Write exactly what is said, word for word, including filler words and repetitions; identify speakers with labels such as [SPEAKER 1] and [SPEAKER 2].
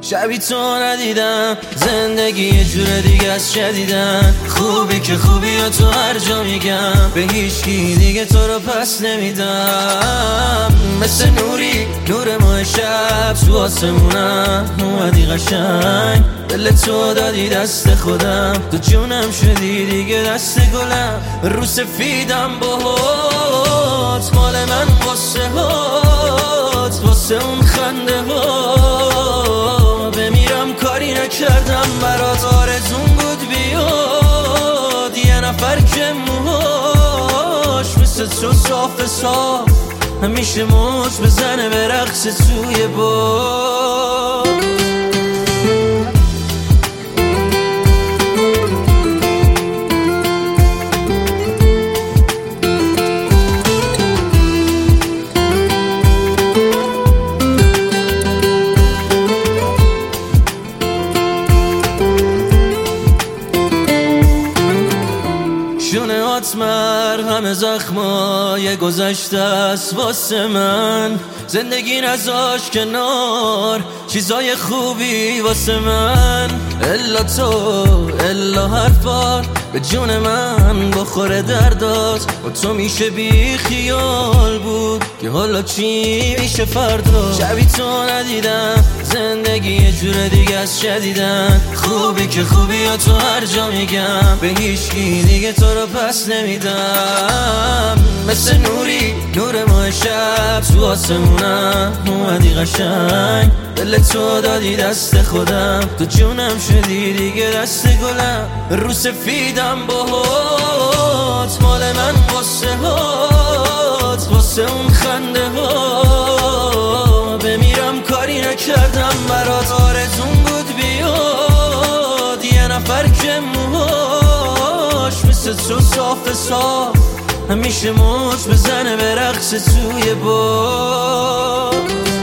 [SPEAKER 1] شبی تو ندیدم، زندگی یه جور دیگه از شدیدن. خوبی که خوبی و تو هر جا میگم، به هیچکی دیگه تو رو پس نمیدم. مثل نوری نور ماه شب تو آسمونم اومدی قشنگ، دل تو دادی دست خودم، تو جونم شدی دیگه دست گلم. رو سفیدم باهات، مال من واسه هات، واسه اون خنده ها بمیرم کاری نکردم برات. آرزون بود بیاد یه نفر که موهاش مثل تو صاف صاف همیشه موج بزنه به رقص توی باد. شونه هات مرهم زخمای گذشته است واسه من، زندگی نذاش کنار چیزای خوبی واسه من. الا تو الا حرفات به جون من بخوره دردات، و تو میشه بی خیال بود که حالا چی میشه فردا. شبی تو ندیدم، زندگی یه جور دیگه از شدیدن. خوبی که خوبی و تو هر جا میگم، به هیچکی دیگه تو رو پس نمیدم. مثل نوری نور ماه شب تو آسمونم اومدی قشنگ، دل تو دادی دست خودم، تو جونم شدی دیگه دست گلم. رو سفیدم باهات، مال من واسه هات، واسه اون خنده ها بمیرم کاری نکردم برات. آرزون بود بیاد یه نفر که موهاش مثل تو صاف صاف همیشه موج بزنه به رقص توی باد.